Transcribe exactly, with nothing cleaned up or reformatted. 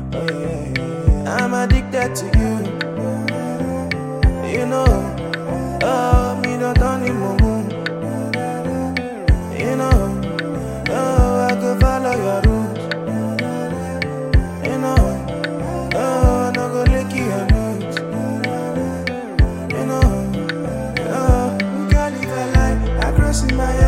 I'm addicted to you. You know, oh, me not on the moon. You know, oh, I could follow your rules. You know, oh, I no go lick your roots. You know, oh, you can't live a lie. I cross in my